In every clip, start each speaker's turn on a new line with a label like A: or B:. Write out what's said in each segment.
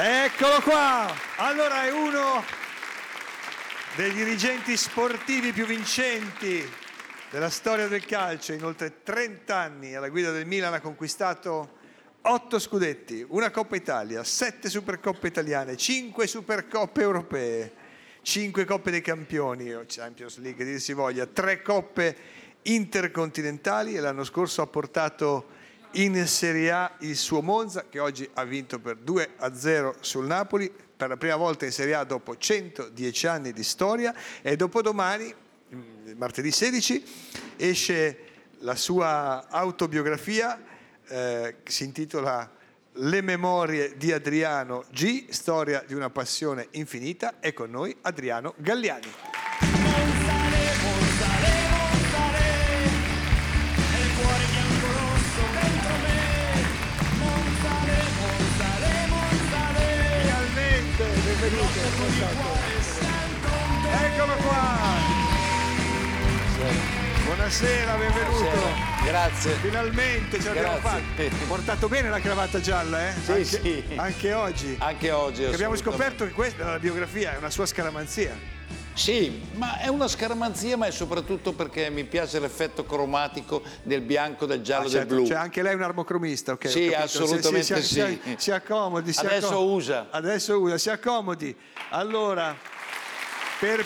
A: Eccolo qua! Allora è uno dei dirigenti sportivi più vincenti della storia del calcio. In oltre 30 anni alla guida del Milan ha conquistato 8 scudetti, una Coppa Italia, 7 Supercoppe italiane, 5 Supercoppe europee, 5 Coppe dei Campioni, o Champions League, dir si voglia, 3 Coppe intercontinentali, e l'anno scorso ha portato in Serie A il suo Monza, che oggi ha vinto per 2-0 sul Napoli, per la prima volta in Serie A dopo 110 anni di storia, e dopodomani, martedì 16, esce la sua autobiografia, si intitola Le memorie di Adriano G, storia di una passione infinita. È con noi Adriano Galliani. Eccolo qua. Buonasera, benvenuto.
B: Buonasera. Grazie.
A: Finalmente ce l'abbiamo fatta. Portato bene la cravatta gialla, eh?
B: Sì, sì.
A: Anche oggi.
B: Anche oggi.
A: Abbiamo scoperto che questa è la biografia, è una sua scaramanzia.
B: Sì, ma è una scaramanzia, ma è soprattutto perché mi piace l'effetto cromatico del bianco, del giallo,
A: certo,
B: del blu.
A: Cioè anche lei è un armocromista, ok?
B: Sì, assolutamente sì.
A: Si accomodi.
B: Adesso usa.
A: Adesso usa, si accomodi. Allora, per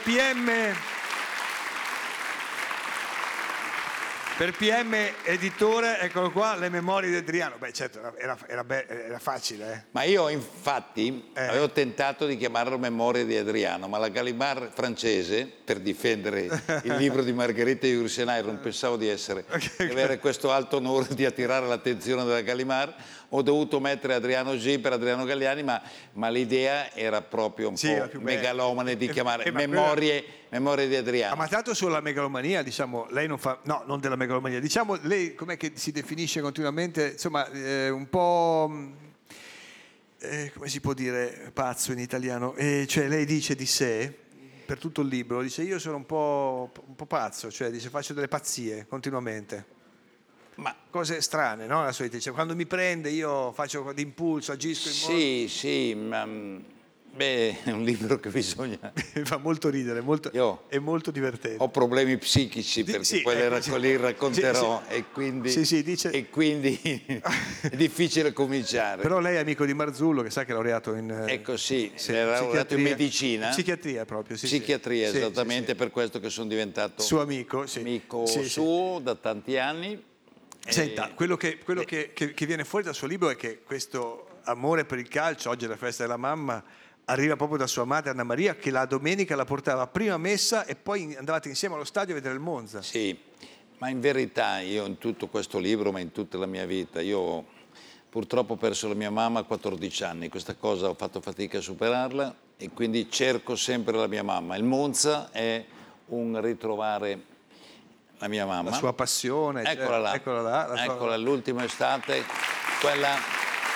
A: PM Editore, eccolo qua, Le memorie di Adriano. Beh, certo, era facile, eh?
B: Ma io infatti avevo tentato di chiamarlo Memorie di Adriano, ma la Gallimard francese, per difendere il libro di Margherita Yourcenar, non pensavo di avere questo alto onore di attirare l'attenzione della Gallimard. Ho dovuto mettere Adriano G per Adriano Galliani, ma l'idea era proprio un po' megalomane di chiamare Memorie di Adriano.
A: Ma tanto sulla megalomania, diciamo, lei non fa... No, non della megalomania. Diciamo, lei com'è che si definisce continuamente? Insomma, un po'... come si può dire pazzo in italiano? Cioè, lei dice di sé, per tutto il libro, dice io sono un po' pazzo, cioè dice faccio delle pazzie continuamente. Ma cose strane, no? La solita, dice, quando mi prende io faccio d'impulso, agisco in modo...
B: Sì, ma... Beh, è un libro che bisogna...
A: Mi fa molto ridere, è molto divertente.
B: Ho problemi psichici perché poi li racconterò,
A: sì.
B: e quindi,
A: dice...
B: e quindi è difficile cominciare.
A: Però lei è amico di Marzullo, che sa che è laureato in...
B: Ecco, sì, era laureato in medicina.
A: Psichiatria proprio, sì.
B: Psichiatria, sì, esattamente, per questo che sono diventato
A: suo amico, sì.
B: Amico suo da tanti anni.
A: Senta, quello che viene fuori dal suo libro è che questo amore per il calcio, oggi è la festa della mamma, arriva proprio da sua madre Anna Maria, che la domenica la portava a prima messa e poi andavate insieme allo stadio a vedere il Monza.
B: Sì, ma in verità io in tutto questo libro, ma in tutta la mia vita, io purtroppo ho perso la mia mamma a 14 anni, questa cosa ho fatto fatica a superarla e quindi cerco sempre la mia mamma. Il Monza è un ritrovare la mia mamma.
A: La sua passione.
B: Eccola là, eccola, l'ultima estate, quella...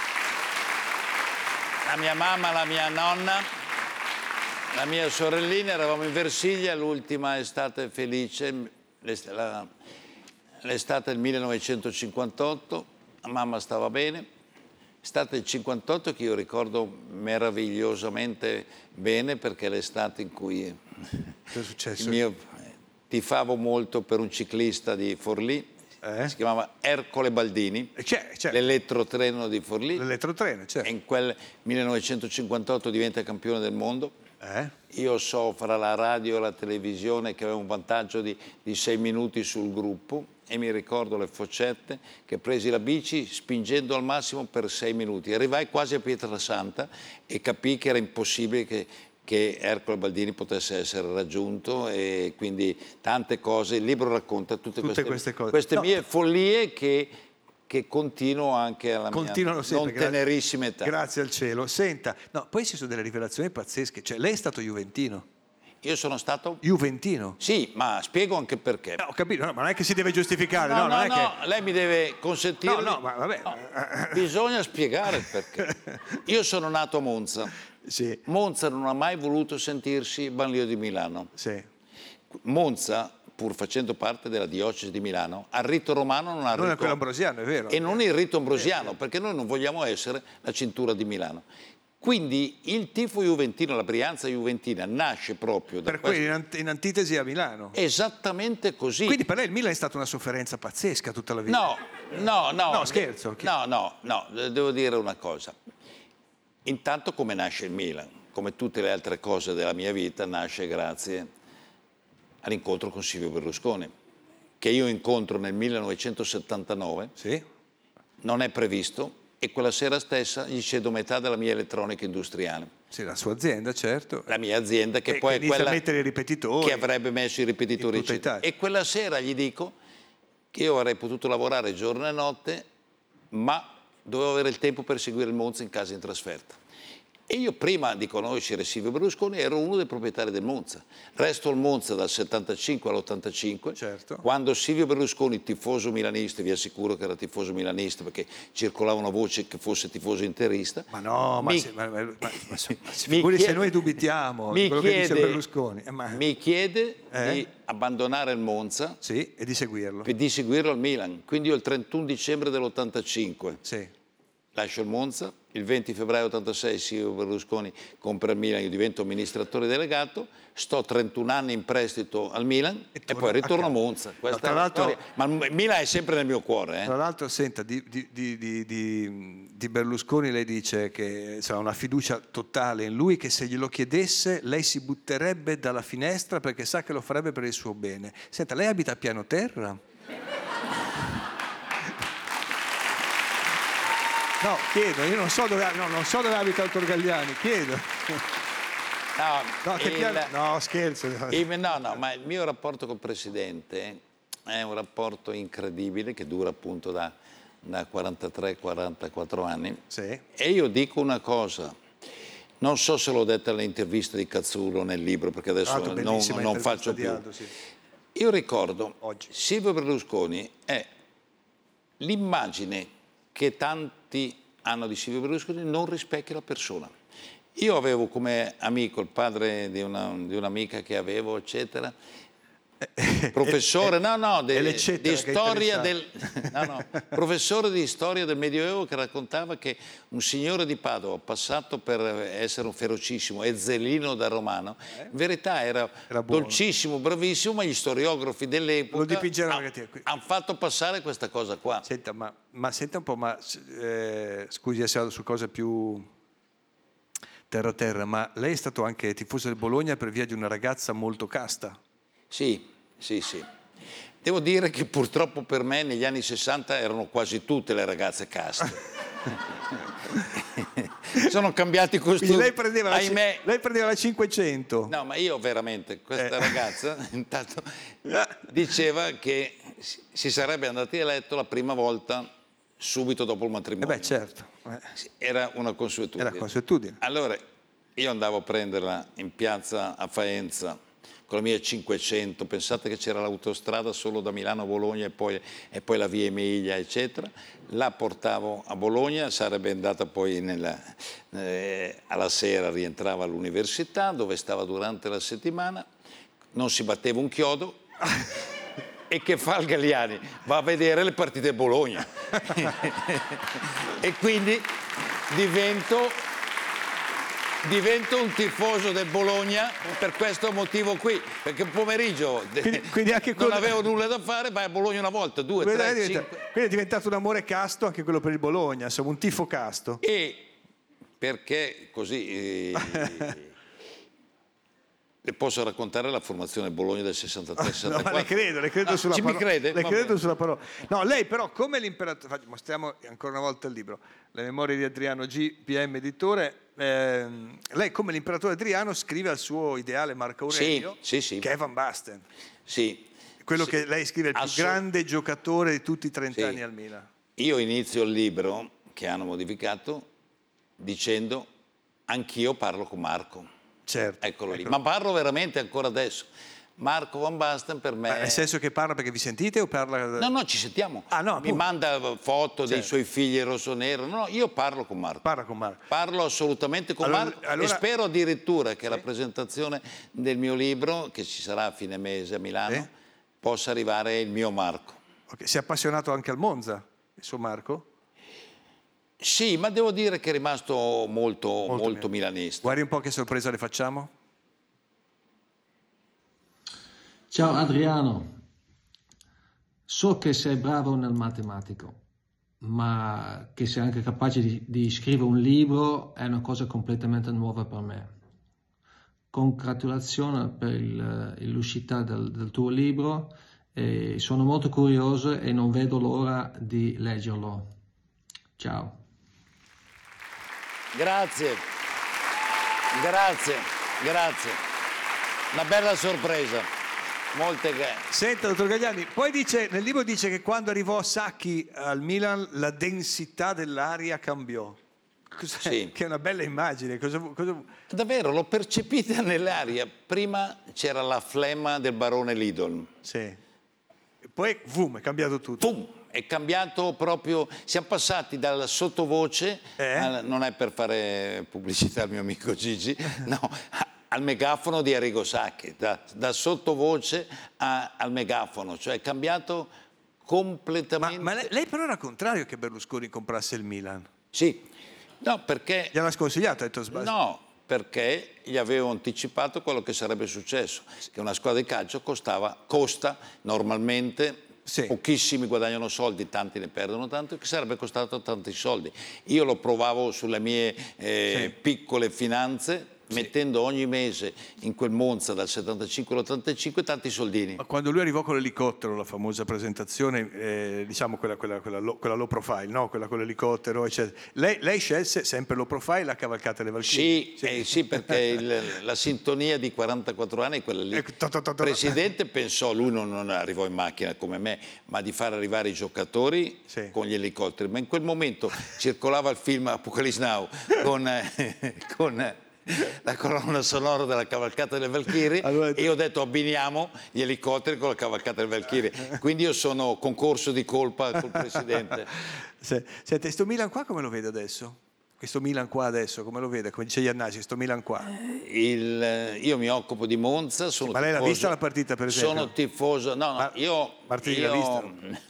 B: La mia mamma, la mia nonna, la mia sorellina, eravamo in Versiglia, l'ultima estate felice, l'estate del 1958, la mamma stava bene, estate del 58 che io ricordo meravigliosamente bene perché è l'estate in cui tifavo molto per un ciclista di Forlì. Si chiamava Ercole Baldini, l'elettrotreno di Forlì.
A: L'elettrotreno, certo.
B: E in quel 1958 diventa campione del mondo. Io so fra la radio e la televisione che aveva un vantaggio di 6 minuti sul gruppo e mi ricordo le foccette che presi la bici spingendo al massimo per 6 minuti. Arrivai quasi a Pietrasanta e capii che era impossibile che Ercole Baldini potesse essere raggiunto, e quindi tante cose. Il libro racconta tutte queste cose. Queste mie follie che continuo anche alla mia non tenerissima età.
A: Grazie al cielo. Senta, poi ci sono delle rivelazioni pazzesche. Cioè, lei è stato juventino.
B: Io sono stato?
A: Juventino.
B: Sì, ma spiego anche perché.
A: Ho capito, ma non è che si deve giustificare.
B: No, lei mi deve consentire.
A: No, ma vabbè.
B: Bisogna spiegare il perché. Io sono nato a Monza.
A: Sì.
B: Monza non ha mai voluto sentirsi banlieue di Milano.
A: Sì.
B: Monza, pur facendo parte della diocesi di Milano, al rito romano non ha
A: non è quello ambrosiano, è vero.
B: E non il rito ambrosiano, perché noi non vogliamo essere la cintura di Milano. Quindi il tifo juventino, la Brianza juventina, nasce proprio da
A: Per cui in antitesi a Milano.
B: Esattamente così.
A: Quindi per lei il Milan è stata una sofferenza pazzesca tutta la vita.
B: No.
A: No, scherzo.
B: No, devo dire una cosa. Intanto come nasce il Milan, come tutte le altre cose della mia vita, nasce grazie all'incontro con Silvio Berlusconi, che io incontro nel 1979,
A: sì.
B: Non è previsto, e quella sera stessa gli cedo metà della mia elettronica industriale.
A: Sì, la sua azienda, certo.
B: La mia azienda, che poi è quella
A: a mettere i ripetitori,
B: che avrebbe messo i ripetitori
A: in tutta Italia.
B: E quella sera gli dico che io avrei potuto lavorare giorno e notte, ma dovevo avere il tempo per seguire il Monza in casa in trasferta. E io, prima di conoscere Silvio Berlusconi, ero uno dei proprietari del Monza. Resto al Monza dal 75 all'85,
A: certo.
B: Quando Silvio Berlusconi, tifoso milanista, vi assicuro che era tifoso milanista perché circolava una voce che fosse tifoso interista.
A: Ma no, ma figuri se noi dubitiamo di quello che dice Berlusconi.
B: Mi chiede di abbandonare il Monza,
A: sì, e di seguirlo.
B: Di seguirlo al Milan. Quindi io il 31 dicembre dell'85 lascio il Monza. Il 20 febbraio 86 Silvio Berlusconi compra il Milan, io divento amministratore delegato, sto 31 anni in prestito al Milan e poi ritorno a Monza. Questa è la storia. Ma il Milan è sempre nel mio cuore.
A: Tra l'altro, senta, di Berlusconi lei dice che ha una fiducia totale in lui, che se glielo chiedesse lei si butterebbe dalla finestra perché sa che lo farebbe per il suo bene. Senta, lei abita a piano terra? No, chiedo, io non so dove abita il Torgagliani, chiedo. No, scherzo.
B: No, ma il mio rapporto col Presidente è un rapporto incredibile che dura appunto da 43-44 anni.
A: Sì.
B: E io dico una cosa, non so se l'ho detta nell'intervista di Cazzullo nel libro, perché adesso non faccio più.
A: Aldo, sì.
B: Io ricordo,
A: oggi
B: Silvio Berlusconi è l'immagine che tanti hanno di Silvio Berlusconi, non rispecchia la persona. Io avevo come amico il padre di un'amica che avevo, eccetera, professore, di storia professore di storia del Medioevo, che raccontava che un signore di Padova, passato per essere un ferocissimo Ezzelino da romano, in verità era dolcissimo, bravissimo, ma gli storiografi dell'epoca hanno fatto passare questa cosa qua.
A: Senta, ma senta un po', scusi se su cose più terra, ma lei è stato anche tifoso del Bologna per via di una ragazza molto casta?
B: Sì. Devo dire che purtroppo per me negli anni 60 erano quasi tutte le ragazze caste. Sono cambiati i costumi.
A: Lei prendeva la 500.
B: No, ma io veramente, questa ragazza intanto diceva che si sarebbe andati a letto la prima volta subito dopo il matrimonio.
A: Certo.
B: Era una consuetudine. Allora, io andavo a prenderla in piazza a Faenza con la mia 500, pensate che c'era l'autostrada solo da Milano a Bologna e poi la via Emilia, eccetera. La portavo a Bologna, sarebbe andata poi alla sera, rientrava all'università dove stava durante la settimana, non si batteva un chiodo. E che fa il Galliani? Va a vedere le partite Bologna. E quindi divento un tifoso del Bologna per questo motivo qui, perché pomeriggio
A: quindi anche
B: non avevo nulla da fare, vai a Bologna una volta, 2, 3, 5.
A: Quindi è diventato un amore casto anche quello per il Bologna, insomma un tifo casto.
B: E perché così le posso raccontare la formazione Bologna del 63-64?
A: No, le credo sulla parola.
B: Mi crede?
A: Le credo sulla parola. No, lei però come l'imperatore, mostriamo ancora una volta il libro, Le memorie di Adriano G, PM editore, lei come l'imperatore Adriano scrive al suo ideale Marco Aurelio,
B: sì.
A: che è Van Basten.
B: Sì.
A: Quello che lei scrive, il più grande giocatore di tutti i 30 anni al Milan.
B: Io inizio il libro, che hanno modificato, dicendo anch'io parlo con Marco.
A: Certo.
B: Eccolo lì. Ma parlo veramente ancora adesso. Marco Van Basten per me... Ma
A: nel senso che parla perché vi sentite o parla...
B: No, ci sentiamo.
A: Mi
B: manda foto dei suoi figli rossonero. No, io parlo con Marco.
A: Parla con Marco.
B: Parlo assolutamente con Marco e spero addirittura che la presentazione del mio libro, che ci sarà a fine mese a Milano, possa arrivare il mio Marco.
A: Okay. Si è appassionato anche al Monza, il suo Marco?
B: Sì, ma devo dire che è rimasto molto milanista.
A: Guardi un po' che sorpresa le facciamo.
C: Ciao Adriano, so che sei bravo nel matematico, ma che sei anche capace di scrivere un libro è una cosa completamente nuova per me. Congratulazioni per l'uscita del tuo libro, e sono molto curioso e non vedo l'ora di leggerlo. Ciao.
B: Grazie. Una bella sorpresa.
A: Senta, dottor Gagliani, poi nel libro dice che quando arrivò Sacchi al Milan la densità dell'aria cambiò.
B: Sì.
A: Che è una bella immagine.
B: Davvero, l'ho percepita nell'aria. Prima c'era la flemma del barone Lidl.
A: Sì. E poi, è cambiato tutto.
B: Boom! È cambiato proprio, siamo passati dal sottovoce, non è per fare pubblicità al mio amico Gigi, no, al megafono di Arrigo Sacchi, da sottovoce al megafono, cioè è cambiato completamente.
A: Ma lei però era contrario che Berlusconi comprasse il Milan?
B: Sì, no, perché...
A: Gli hanno sconsigliato, ha detto sbaglio.
B: No, perché gli avevo anticipato quello che sarebbe successo, che una squadra di calcio costa normalmente...
A: Sì.
B: Pochissimi guadagnano soldi, tanti ne perdono tanto, che sarebbe costato tanti soldi. Io lo provavo sulle mie piccole finanze, mettendo ogni mese in quel Monza dal 75 all'85 tanti soldini.
A: Ma quando lui arrivò con l'elicottero, la famosa presentazione, diciamo quella low profile, no? Quella con l'elicottero, eccetera. Lei scelse sempre low profile, la cavalcata delle Valchirie?
B: Sì, perché la sintonia di 44 anni è quella lì. Il presidente pensò, lui non arrivò in macchina come me, ma di far arrivare i giocatori con gli elicotteri. Ma in quel momento circolava il film Apocalypse Now con la colonna sonora della cavalcata delle Valchirie, e io ho detto abbiniamo gli elicotteri con la cavalcata delle Valchirie, quindi io sono concorso di colpa col presidente.
A: Senti, questo Milan qua come lo vede adesso? Questo Milan qua adesso come lo vede? Come dice Iannacci, questo Milan qua?
B: Io mi occupo di Monza,
A: ma lei l'ha vista la partita, per esempio?
B: Sono tifoso,
A: Martini l'ha vista?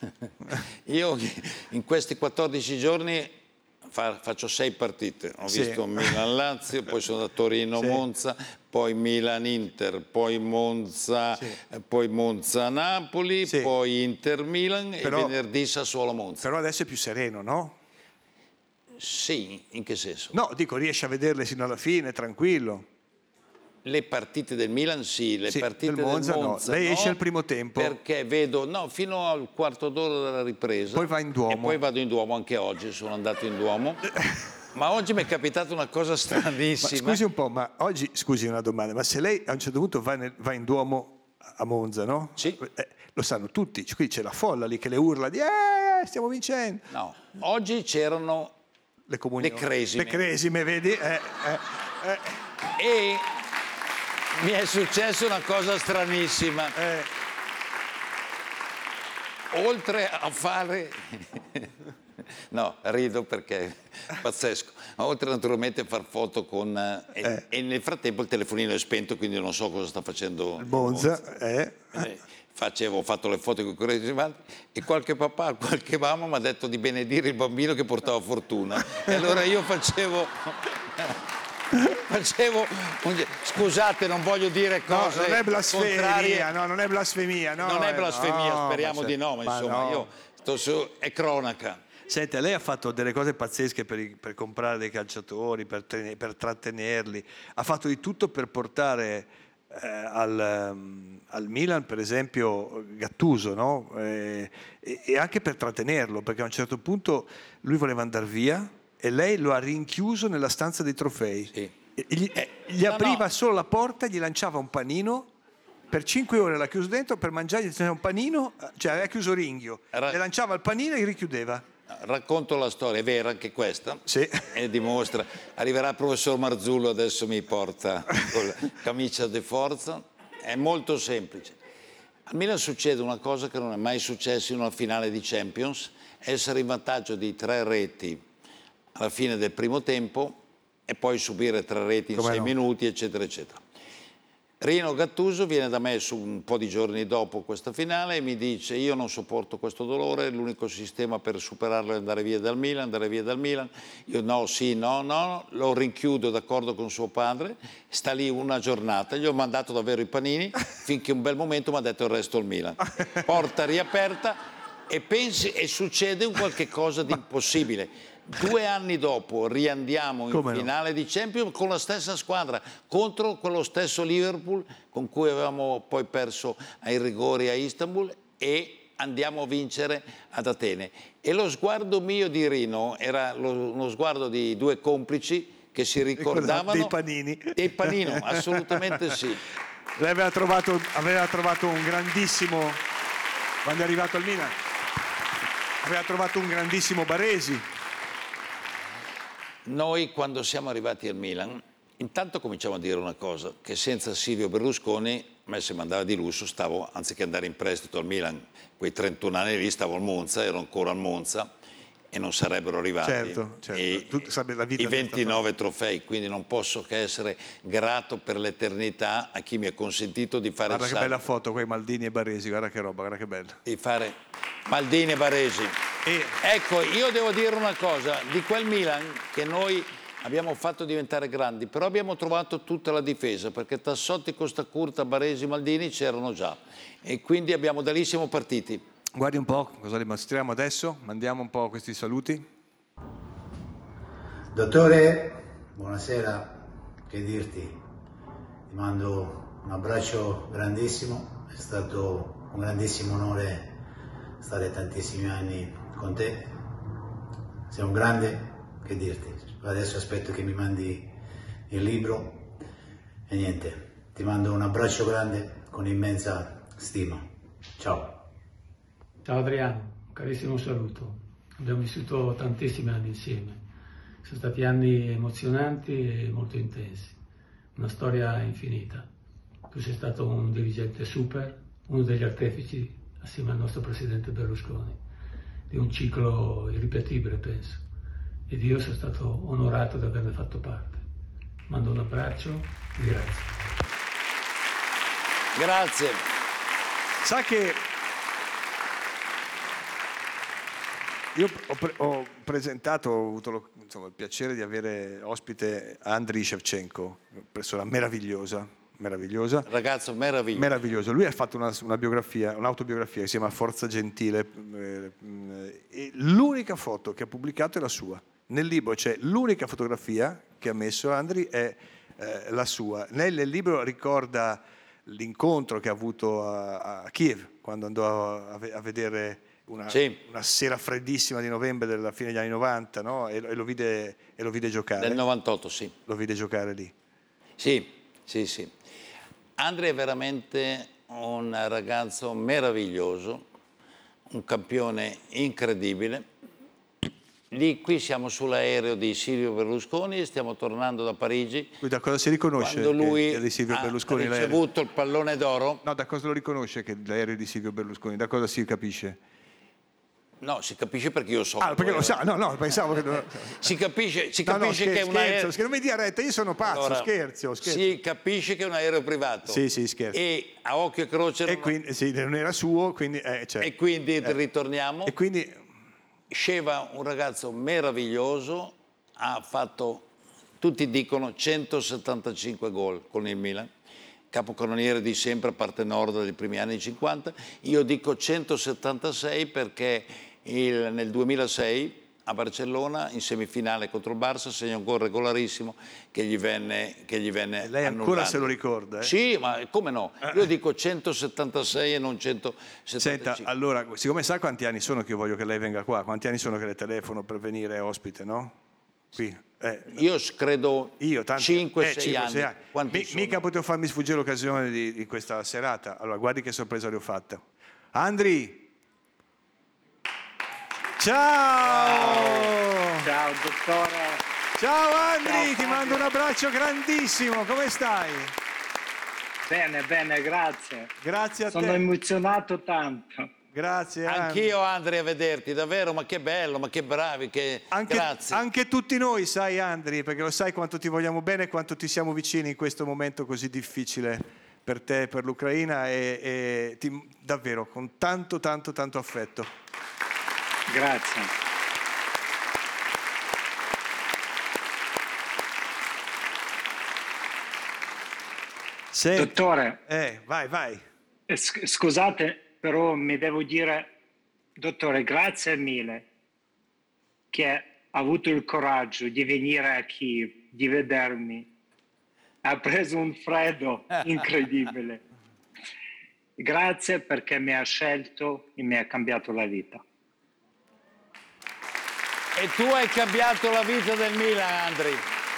B: Io in questi 14 giorni faccio 6 partite, ho visto Milan-Lazio, poi sono da Torino-Monza, poi Milan-Inter, poi Monza-Napoli, poi Inter-Milan e venerdì Sassuolo-Monza.
A: Però adesso è più sereno, no?
B: Sì, in che senso?
A: No, dico, riesce a vederle sino alla fine, tranquillo.
B: Le partite del Milan le partite del Monza
A: no. Lei esce al primo tempo?
B: Perché vedo, fino al quarto d'ora della ripresa.
A: Poi va in Duomo.
B: E poi vado in Duomo, anche oggi sono andato in Duomo. Ma oggi mi è capitata una cosa stranissima.
A: Ma scusi un po', ma oggi, scusi una domanda, ma se lei a un certo punto va in Duomo a Monza, no?
B: Sì.
A: Lo sanno tutti, qui c'è la folla lì che le urla di stiamo vincendo.
B: No, oggi c'erano le cresime.
A: Le cresime, vedi?
B: E mi è successa una cosa stranissima. Oltre a fare... No, rido perché è pazzesco. Oltre naturalmente a far foto con... E nel frattempo il telefonino è spento, quindi non so cosa sta facendo
A: il Monza.
B: Ho fatto le foto con i correggimanti e qualche papà, qualche mamma mi ha detto di benedire il bambino che portava fortuna. E allora io facevo scusate, non voglio dire cose
A: non è blasfemia,
B: contrarie.
A: non è blasfemia,
B: non è blasfemia, speriamo di no, ma insomma io sto su, è cronaca.
A: Senta, lei ha fatto delle cose pazzesche per comprare dei calciatori, per trattenerli, ha fatto di tutto per portare al Milan, per esempio, Gattuso, no? E anche per trattenerlo, perché a un certo punto lui voleva andare via e lei lo ha rinchiuso nella stanza dei trofei.
B: Sì.
A: Gli apriva solo la porta, gli lanciava un panino, per 5 ore l'ha chiuso dentro, per mangiargli un panino, cioè aveva chiuso Ringhio, le lanciava il panino e richiudeva.
B: Racconto la storia, è vera anche questa, e dimostra. Arriverà il professor Marzullo, adesso mi porta con la camicia di forza. È molto semplice. A Milan succede una cosa che non è mai successa in una finale di Champions, essere in vantaggio di 3 reti alla fine del primo tempo e poi subire 3 reti in 6 minuti, eccetera, eccetera. Rino Gattuso viene da me su un po' di giorni dopo questa finale e mi dice: io non sopporto questo dolore, l'unico sistema per superarlo è andare via dal Milan, Io no, sì, no, no, lo rinchiudo d'accordo con suo padre, sta lì una giornata, gli ho mandato davvero i panini, finché un bel momento mi ha detto il resto al Milan. Porta riaperta e pensi e succede un qualche cosa di impossibile. 2 anni dopo riandiamo in finale di Champions con la stessa squadra contro quello stesso Liverpool con cui avevamo poi perso ai rigori a Istanbul e andiamo a vincere ad Atene. E lo sguardo mio di Rino era uno sguardo di 2 complici che si ricordavano
A: dei panini.
B: Dei panini, assolutamente sì.
A: Lei aveva trovato un grandissimo, quando è arrivato al Milan, aveva trovato un grandissimo Baresi.
B: Noi quando siamo arrivati al Milan, intanto cominciamo a dire una cosa, che senza Silvio Berlusconi, a me se mi andava di lusso, stavo, anziché andare in prestito al Milan, quei 31 anni lì, stavo al Monza, ero ancora al Monza e non sarebbero arrivati i 29 trofei, quindi non posso che essere grato per l'eternità a chi mi ha consentito di fare
A: guarda che bella foto, quei Maldini e Baresi, guarda che roba, guarda che bella.
B: Di fare Maldini e Baresi. Ecco, io devo dire una cosa, di quel Milan che noi abbiamo fatto diventare grandi, però abbiamo trovato tutta la difesa, perché Tassotti, Costa Curta, Baresi, Maldini c'erano già e quindi abbiamo da lì siamo partiti.
A: Guardi un po' cosa dimostriamo adesso, mandiamo un po' questi saluti.
D: Dottore, buonasera, che dirti? Ti mando un abbraccio grandissimo, è stato un grandissimo onore stare tantissimi anni con te, sei un grande, che dirti, adesso aspetto che mi mandi il libro e niente, ti mando un abbraccio grande con immensa stima, ciao.
E: Ciao Adriano, un carissimo saluto, abbiamo vissuto tantissimi anni insieme, sono stati anni emozionanti e molto intensi, una storia infinita, tu sei stato un dirigente super, uno degli artefici assieme al nostro presidente Berlusconi, di un ciclo irripetibile penso, ed io sono stato onorato di averne fatto parte. Mando un abbraccio e grazie.
B: Grazie.
A: Sa che io ho presentato, ho avuto il piacere di avere ospite Andriy Shevchenko, persona meravigliosa.
B: Ragazzo meraviglioso.
A: Lui ha fatto un'autobiografia che si chiama Forza Gentile e l'unica foto che ha pubblicato è la sua. Nel libro c'è l'unica fotografia che ha messo Andriy è la sua. Nel libro ricorda l'incontro che ha avuto a Kiev quando andò a vedere una sera freddissima di novembre della fine degli anni 90, no? e lo vide giocare.
B: Del 98, sì.
A: Lo vide giocare lì.
B: Sì. Andriy è veramente un ragazzo meraviglioso, un campione incredibile. Qui siamo sull'aereo di Silvio Berlusconi e stiamo tornando da Parigi.
A: Da cosa si riconosce
B: quando lui
A: che è di Silvio Berlusconi
B: ha ricevuto il pallone d'oro?
A: No, da cosa lo riconosce che l'aereo è di Silvio Berlusconi? Da cosa si capisce?
B: No, si capisce perché io so.
A: Perché lo sa? No, pensavo che...
B: Si capisce che è un aereo...
A: Non mi dia retta, io sono pazzo, allora, scherzo.
B: Si capisce che è un aereo privato.
A: Sì, scherzo.
B: E a occhio e croce...
A: E quindi, non era suo, quindi...
B: E quindi ritorniamo.
A: E quindi...
B: Sheva, un ragazzo meraviglioso, ha fatto, tutti dicono, 175 gol con il Milan, capocannoniere di sempre, a parte nord dei primi anni 50. Io dico 176 perché nel 2006 a Barcellona, in semifinale contro il Barça, segna un gol regolarissimo che gli venne
A: Lei ancora annullato. Se lo ricorda?
B: Sì, ma come no? Io dico 176 e non 175.
A: Senta, allora, siccome sa quanti anni sono che io voglio che lei venga qua, quanti anni sono che le telefono per venire ospite, no? Qui.
B: Io credo 5-6 anni.
A: Mica potevo farmi sfuggire l'occasione di questa serata. Allora, guardi che sorpresa le ho fatta. Andriy! Ciao!
F: Ciao dottore!
A: Ciao Andriy, ti mando un abbraccio grandissimo, come stai?
F: Bene, grazie.
A: Grazie a te.
F: Sono emozionato tanto.
A: Grazie.
B: Anch'io Andriy a vederti, davvero, ma che bello, ma che bravi, grazie.
A: Anche tutti noi, sai Andriy, perché lo sai quanto ti vogliamo bene e quanto ti siamo vicini in questo momento così difficile per te, per l'Ucraina e davvero con tanto affetto.
F: Grazie. Dottore,
A: vai.
F: Scusate, però mi devo dire, dottore, grazie mille che ha avuto il coraggio di venire a Kiev, di vedermi. Ha preso un freddo incredibile. Grazie perché mi ha scelto e mi ha cambiato la vita.
B: E tu hai cambiato la vita del Milan, Andri.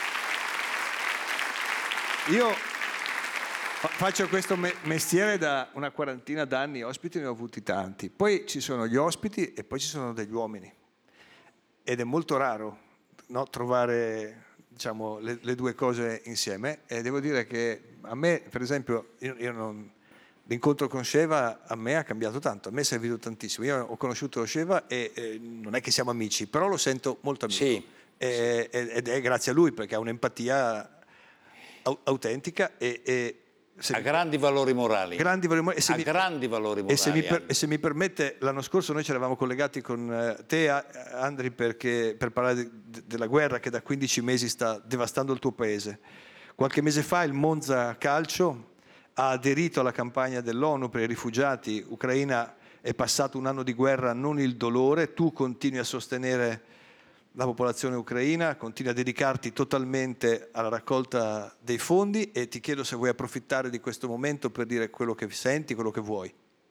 A: Io faccio questo mestiere da una quarantina d'anni, ospiti ne ho avuti tanti. Poi ci sono gli ospiti e poi ci sono degli uomini. Ed è molto raro, no, trovare, diciamo, le due cose insieme. E devo dire che a me, per esempio, l'incontro con Sheva a me ha cambiato tanto, a me è servito tantissimo. Io ho conosciuto Sheva e non è che siamo amici, però lo sento molto amico.
B: Sì.
A: Ed è grazie a lui, perché ha un'empatia autentica e
B: ha grandi valori morali.
A: Grandi valori morali.
B: E
A: se mi permette, l'anno scorso noi ci eravamo collegati con te, Andri, per parlare della guerra che da 15 mesi sta devastando il tuo paese. Qualche mese fa il Monza Calcio ha aderito alla campagna dell'ONU per i rifugiati. Ucraina è passato un anno di guerra, non il dolore. Tu continui a sostenere la popolazione ucraina, continui a dedicarti totalmente alla raccolta dei fondi e ti chiedo se vuoi approfittare di questo momento per dire quello che senti, quello che vuoi.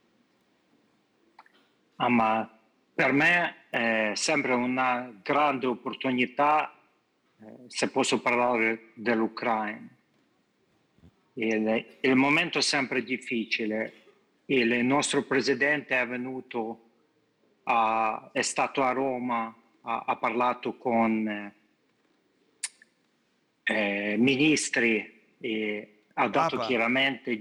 F: Ma per me è sempre una grande opportunità se posso parlare dell'Ucraina. Il momento è sempre difficile. Il nostro presidente è venuto, è stato a Roma, ha parlato con ministri e ha dato chiaramente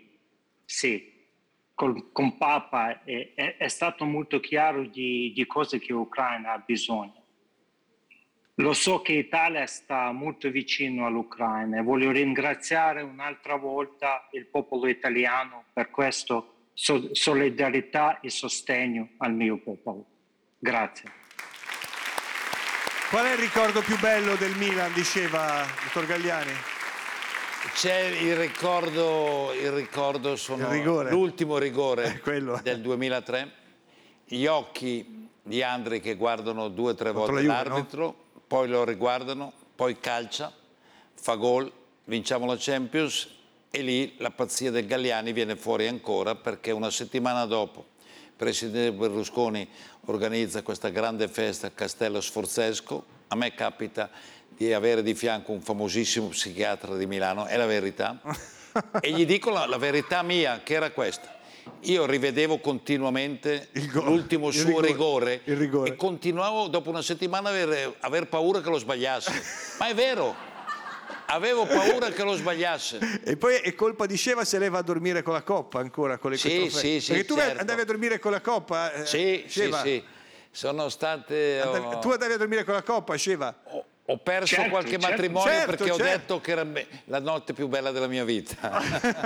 F: con Papa è stato molto chiaro di cose che l'Ucraina ha bisogno. Lo so che l'Italia sta molto vicino all'Ucraina e voglio ringraziare un'altra volta il popolo italiano per questo solidarietà e sostegno al mio popolo. Grazie.
A: Qual è il ricordo più bello del Milan, diceva dottor Galliani?
B: C'è il ricordo l'ultimo rigore del 2003, gli occhi di Andri che guardano 2 o 3 volte l'arbitro, no? Poi lo riguardano, poi calcia, fa gol, vinciamo la Champions e lì la pazzia del Galliani viene fuori ancora, perché una settimana dopo il presidente Berlusconi organizza questa grande festa a Castello Sforzesco. A me capita di avere di fianco un famosissimo psichiatra di Milano, è la verità, e gli dico la verità mia, che era questa. Io rivedevo continuamente l'ultimo suo rigore e continuavo dopo una settimana a aver paura che lo sbagliasse. Ma è vero, avevo paura che lo sbagliasse.
A: E poi è colpa di Sheva se lei va a dormire con la coppa ancora, con le trofei.
B: Sì,
A: perché tu
B: certo.
A: Andavi a dormire con la coppa?
B: Sì. Sono state...
A: Tu andavi a dormire con la coppa, Sheva?
B: Ho perso qualche matrimonio perché ho detto che era la notte più bella della mia vita.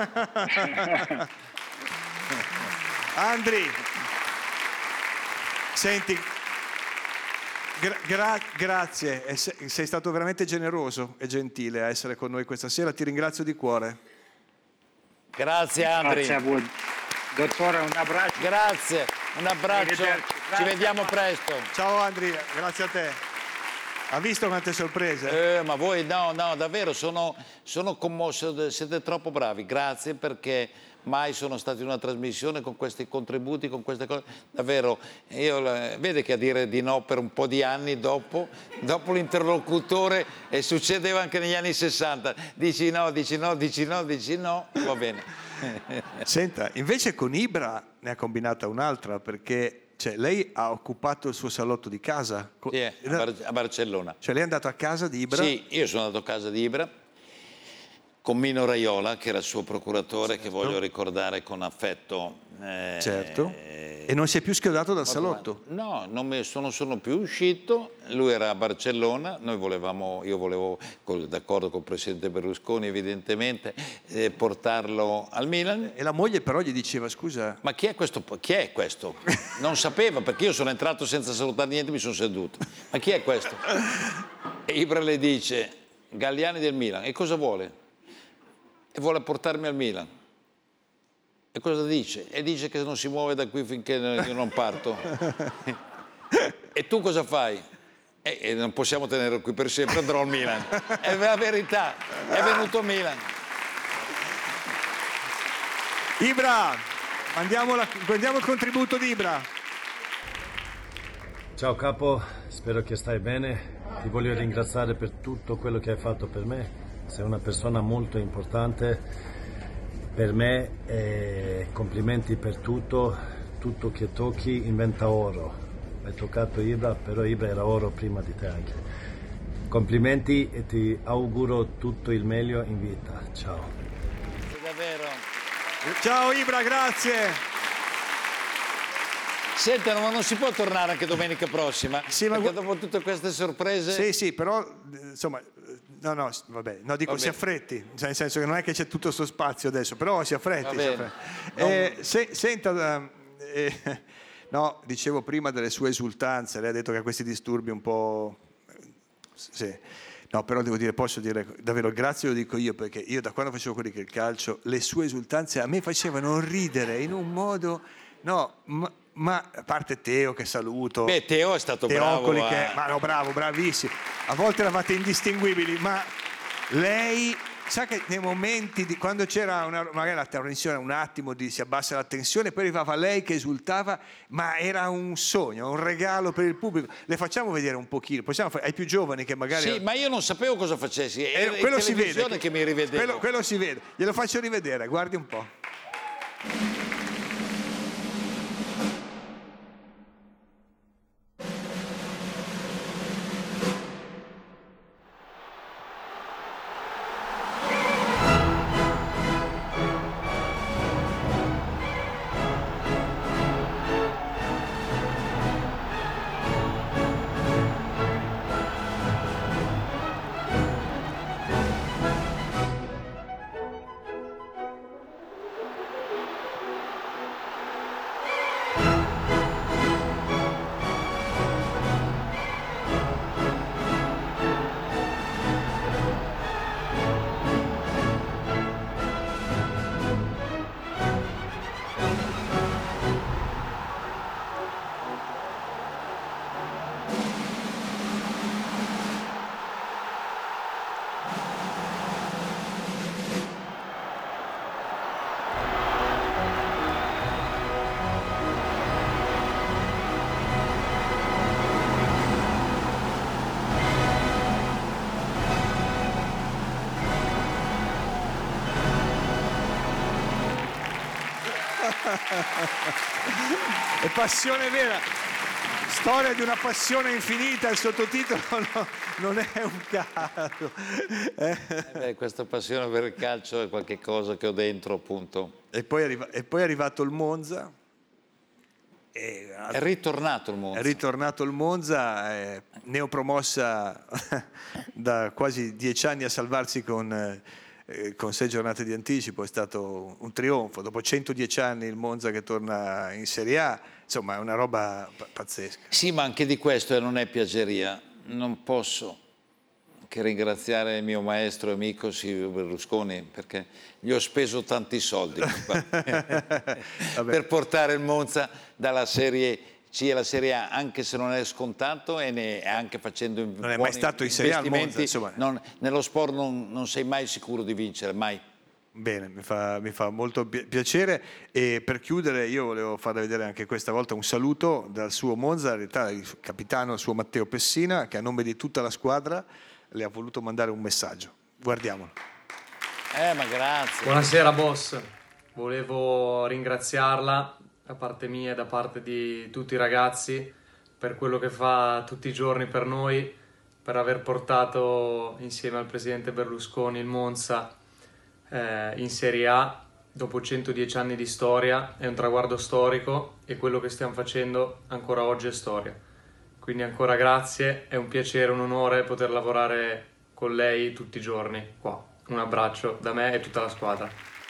A: Andri, senti, grazie, sei stato veramente generoso e gentile a essere con noi questa sera, ti ringrazio di cuore.
B: Grazie Andri.
F: Grazie a voi. Dottore, un abbraccio.
B: Grazie, un abbraccio, ci vediamo presto.
A: Ciao Andri, grazie a te. Ha visto quante sorprese?
B: Ma voi no, davvero, sono commosso, siete troppo bravi, grazie, perché mai sono stati in una trasmissione con questi contributi, con queste cose, davvero, vede che a dire di no per un po' di anni dopo l'interlocutore, e succedeva anche negli anni 60, dici no, va bene.
A: Senta, invece con Ibra ne ha combinata un'altra, perché lei ha occupato il suo salotto di casa.
B: Sì, a Barcellona.
A: Cioè lei è andato a casa di Ibra?
B: Sì, io sono andato a casa di Ibra con Mino Raiola, che era il suo procuratore, che voglio ricordare con affetto.
A: Certo. E non si è più schiodato dal salotto?
B: No, non sono più uscito, lui era a Barcellona, io volevo, d'accordo con il presidente Berlusconi evidentemente, portarlo al Milan.
A: E la moglie però gli diceva, scusa...
B: Ma chi è questo? Chi è questo? Non sapeva, perché io sono entrato senza salutare niente, mi sono seduto. Ma chi è questo? E Ibra le dice, Galliani del Milan, e cosa vuole? E vuole portarmi al Milan. E cosa dice? E dice che non si muove da qui finché io non parto. E tu cosa fai? E non possiamo tenerlo qui per sempre, andrò al Milan. È la verità, è venuto a Milan.
A: Ibra, andiamo il contributo di Ibra.
G: Ciao capo, spero che stai bene. Ti voglio ringraziare per tutto quello che hai fatto per me. Sei una persona molto importante per me e complimenti per tutto che tocchi inventa oro. Hai toccato Ibra, però Ibra era oro prima di te anche. Complimenti e ti auguro tutto il meglio in vita. Ciao.
B: Davvero.
A: Ciao Ibra, grazie.
B: Senta, ma non si può tornare anche domenica prossima?
A: Sì, ma
B: perché dopo tutte queste sorprese...
A: Sì, però, insomma, no, vabbè, no, dico, si affretti, nel senso che non è che c'è tutto questo spazio adesso, però si affretti. Senta, no, dicevo prima delle sue esultanze, lei ha detto che ha questi disturbi un po'... Sì. No, però devo dire, posso dire davvero grazie, lo dico io, perché io da quando facevo quelli che il calcio, le sue esultanze a me facevano ridere in un modo... No, ma a parte Teo che saluto.
B: Beh, Teo è stato
A: Teocoli
B: bravo.
A: Ma no, bravissimo. A volte eravate indistinguibili, ma lei sa che nei momenti di quando c'era magari la tensione, un attimo si abbassa la tensione, poi arrivava lei che esultava, ma era un sogno, un regalo per il pubblico. Le facciamo vedere un pochino, ai più giovani che magari...
B: Sì, ma io non sapevo cosa facessi, è
A: quello
B: in
A: si vede
B: che mi rivedevo.
A: Quello si vede, glielo faccio rivedere, guardi un po'. È passione vera, storia di una passione infinita, il sottotitolo non è un caso.
B: Questa passione per il calcio è qualche cosa che ho dentro, appunto.
A: E poi è arrivato il Monza.
B: È ritornato il Monza.
A: Neopromossa da quasi 10 anni a salvarsi con 6 giornate di anticipo, è stato un trionfo. Dopo 110 anni il Monza che torna in Serie A, insomma è una roba pazzesca.
B: Sì, ma anche di questo non è piaggeria. Non posso che ringraziare il mio maestro e amico Silvio Berlusconi, perché gli ho speso tanti soldi per portare il Monza dalla Serie C alla Serie A, anche se non è scontato e anche facendo
A: non è mai stato in Serie A al Monza, insomma.
B: Nello sport non sei mai sicuro di vincere, mai.
A: Bene, mi fa molto piacere, e per chiudere io volevo farle vedere anche questa volta un saluto dal suo Monza, in realtà il capitano, il suo Matteo Pessina, che a nome di tutta la squadra le ha voluto mandare un messaggio. Guardiamolo.
B: Ma grazie.
H: Buonasera boss, volevo ringraziarla da parte mia e da parte di tutti i ragazzi per quello che fa tutti i giorni per noi, per aver portato insieme al presidente Berlusconi il Monza in Serie A, dopo 110 anni di storia è un traguardo storico e quello che stiamo facendo ancora oggi è storia. Quindi ancora grazie, è un piacere, un onore poter lavorare con lei tutti i giorni qua. Un abbraccio da me e tutta la squadra.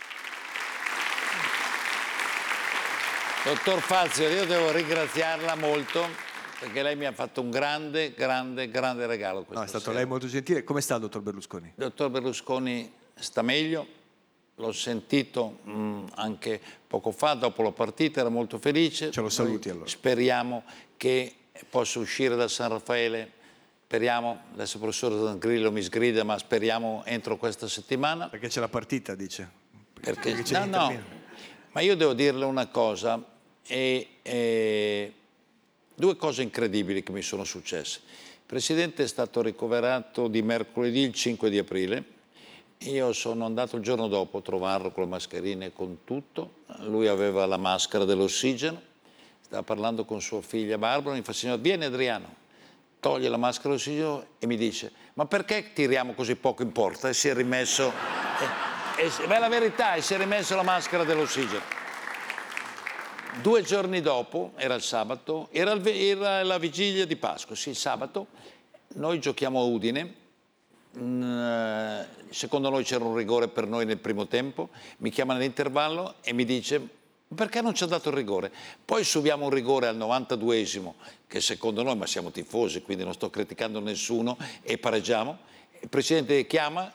B: Dottor Fazio, io devo ringraziarla molto perché lei mi ha fatto un grande regalo questa
A: No, è stato
B: sera.
A: lei molto gentile. Come sta il dottor Berlusconi?
B: Il dottor Berlusconi sta meglio, l'ho sentito anche poco fa, dopo la partita, era molto felice.
A: Ce lo saluti allora.
B: Speriamo che possa uscire da San Raffaele, speriamo, adesso il professor Zangrillo mi sgrida, ma speriamo entro questa settimana.
A: Perché c'è la partita, dice.
B: Perché
A: c'è
B: no, ma io devo dirle una cosa, due cose incredibili che mi sono successe. Il Presidente è stato ricoverato di mercoledì il 5 di aprile, io sono andato il giorno dopo a trovarlo con le mascherine e con tutto, lui aveva la maschera dell'ossigeno, stava parlando con sua figlia Barbara, mi fa: signor, vieni Adriano, toglie la maschera dell'ossigeno e mi dice: ma perché tiriamo così poco in porta? E si è rimesso, beh, la verità, e si è rimesso la maschera dell'ossigeno. 2 giorni dopo, era il sabato, era la vigilia di Pasqua, sì, il sabato, noi giochiamo a Udine, secondo noi c'era un rigore per noi nel primo tempo, mi chiama nell'intervallo e mi dice: perché non ci ha dato il rigore? Poi subiamo un rigore al 92esimo, che secondo noi, ma siamo tifosi, quindi non sto criticando nessuno, e pareggiamo. Il Presidente chiama,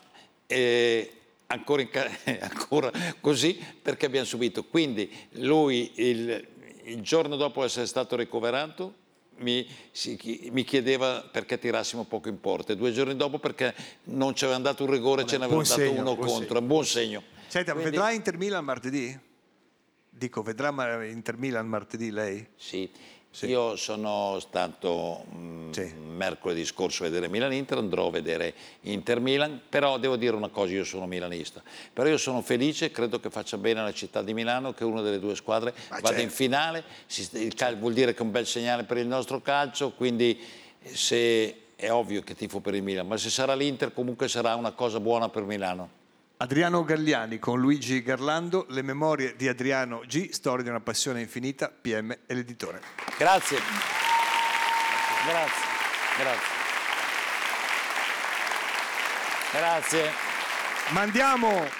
B: ancora così, perché abbiamo subito. Quindi lui, il giorno dopo essere stato ricoverato, mi chiedeva perché tirassimo poco in porta. 2 giorni dopo perché non ci avevano dato un rigore, ce ne avevano dato uno contro. È un buon segno.
A: Senta,
B: Quindi,
A: vedrà Inter-Milan martedì? Dico, vedrà Inter-Milan martedì lei?
B: Sì. Io sono stato mercoledì scorso a vedere Milan-Inter, andrò a vedere Inter-Milan, però devo dire una cosa, io sono milanista, però io sono felice, credo che faccia bene alla città di Milano che una delle due squadre vada in finale, vuol dire che è un bel segnale per il nostro calcio, quindi è ovvio che tifo per il Milan, ma se sarà l'Inter comunque sarà una cosa buona per Milano.
A: Adriano Galliani con Luigi Garlando, le memorie di Adriano G, storia di una passione infinita, PM e l'editore.
B: Grazie. Grazie.
A: Mandiamo